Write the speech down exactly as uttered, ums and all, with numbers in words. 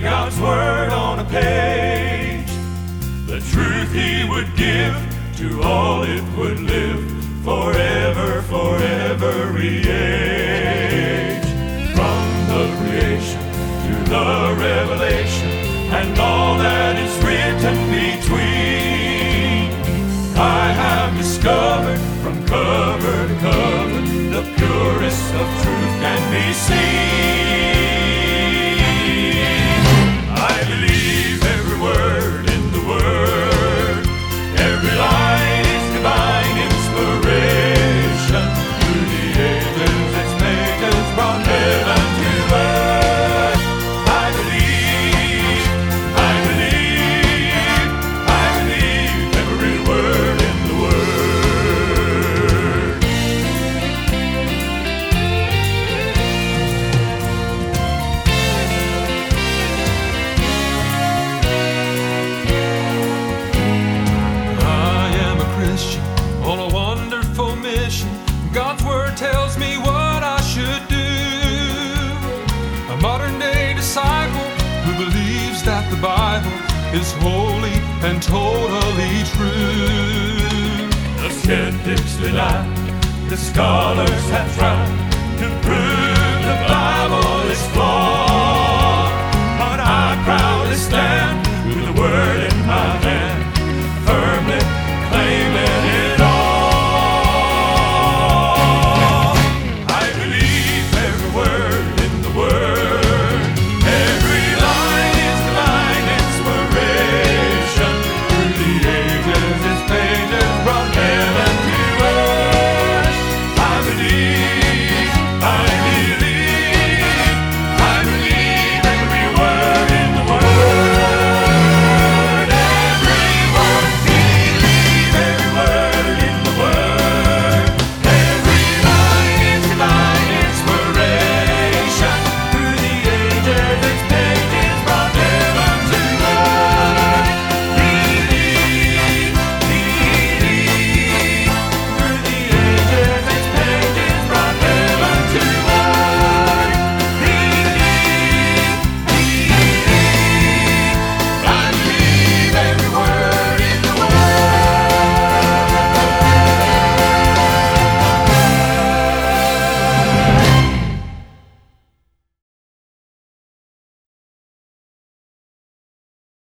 God's word on a page. The truth he would give to all it would live forever, for every age. From the creation to the revelation and all that is written between, I have discovered from cover to cover the purest of truth can be seen. I believe every word in the word, every line is divine inspiration. Through the ages its makers brought heaven to earth. I believe, I believe, I believe every word in the word. I am a Christian on a wonderful mission. God's word tells me what I should do. A modern day disciple who believes that the Bible is holy and totally true. The skeptics deny, the scholars have tried to prove the Bible is flawed, but I proudly stand with the word in my hand.